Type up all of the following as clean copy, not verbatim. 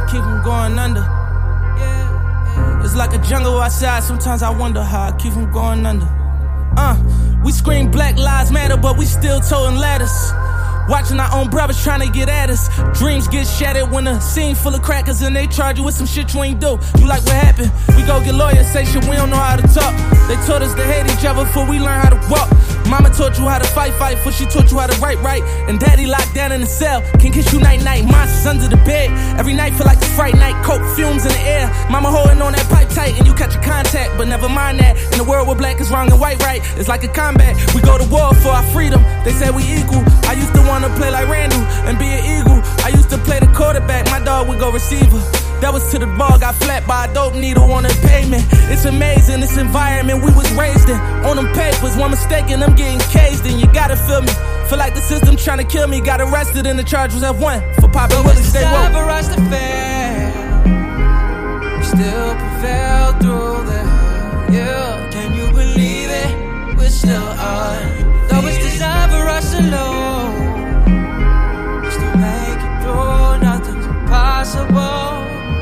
keep from going under. It's like a jungle outside, sometimes I wonder how I keep from going under. We scream Black Lives Matter, but we still toting ladders. Watching our own brothers trying to get at us. Dreams get shattered when a scene full of crackers and they charge you with some shit you ain't do. You like what happened? We go get lawyers, say shit we don't know how to talk. They taught us to hate each other before we learn how to walk. Mama taught you how to fight before she taught you how to write. And daddy locked down in the cell, can kiss you night. Monsters under the bed, every night feel like a fright night. Coke fumes in the air, mama holding on that pipe tight and you catch a contact, but never mind that. In the world where black is wrong and white right, it's like a combat. We go to war for our freedom, they say we equal. I used to wanna play like Randall and be an eagle. I used to play the quarterback, my dog would go receiver. That was to the ball, got flat by a dope needle on the pavement. It's amazing, this environment we was raised in. On them papers, one mistake and I'm getting caged in. You gotta feel me, feel like the system trying to kill me. Got arrested and the charge was F1 for popping Willie, stay woke. But for us to fail, we still prevail through the hell, yeah. Can you believe it? We're still on. Though it's designed for us alone, we still make it through, nothing's impossible.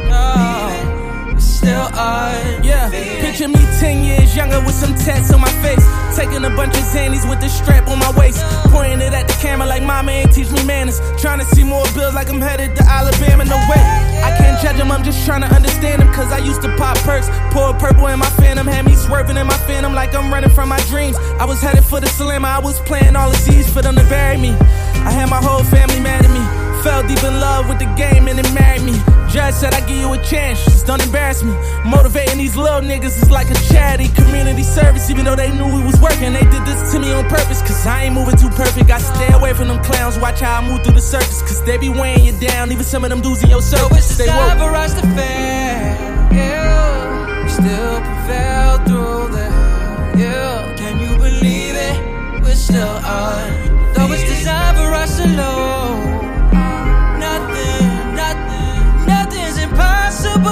Still on. Yeah, picture me 10 years younger with some tats on my face, taking a bunch of Xannies with the strap on my waist, pointing it at the camera like mama ain't teach me manners, trying to see more bills like I'm headed to Alabama. No way, I can't judge them, I'm just trying to understand them. Cause I used to pop perks, pour purple in my Phantom, had me swerving in my Phantom like I'm running from my dreams. I was headed for the Slammer, I was playing all the Z's for them to bury me. I had my whole family mad at me, fell deep in love with the game and it married me. Judge said I give you a chance, just don't embarrass me. Motivating these little niggas is like a charity, community service. Even though they knew we was working, they did this to me on purpose. Cause I ain't moving too perfect, I stay away from them clowns. Watch how I move through the circus, cause they be weighing you down. Even some of them dudes in your circle. So it's time for us to fail, yeah. We still prevail through the hell, yeah. Can you believe it? We're still on. Though it's designed for us alone, nothing's impossible,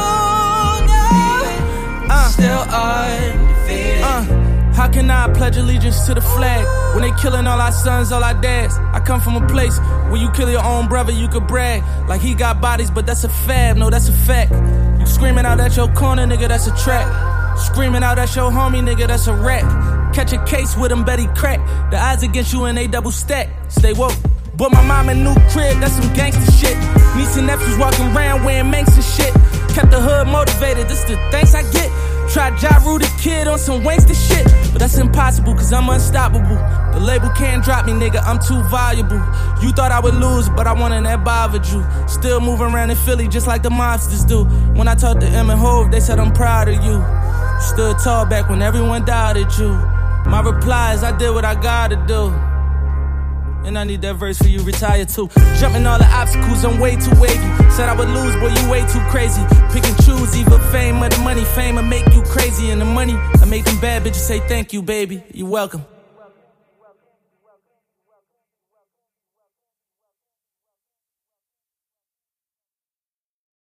no. Still undefeated. How can I pledge allegiance to the flag when they killing all our sons, all our dads? I come from a place where you kill your own brother, you could brag like he got bodies, but that's a fab, no, that's a fact. You screaming out at your corner, nigga, that's a trap. Screaming out at your homie, nigga, that's a rap. Catch a case with him, bet he crack. The odds against you and they double stack. Stay woke. Bought my mom a new crib, that's some gangster shit. Niece and nephews walking around wearing Manx and shit. Kept the hood motivated, this the thanks I get. Tried Ja Rule the kid on some wankster shit, but that's impossible cause I'm unstoppable. The label can't drop me, nigga, I'm too valuable. You thought I would lose, but I won and that bothered you. Still moving around in Philly just like the mobsters do. When I talked to Em and Hov, they said I'm proud of you. Stood tall back when everyone doubted you. My reply is I did what I gotta do. And I need that verse for you, retire too. Jumping all the obstacles, I'm way too wavy. Said I would lose, boy, you way too crazy. Pick and choose, either fame or the money. Fame will make you crazy, and the money I make them bad bitches say thank you, baby. You welcome.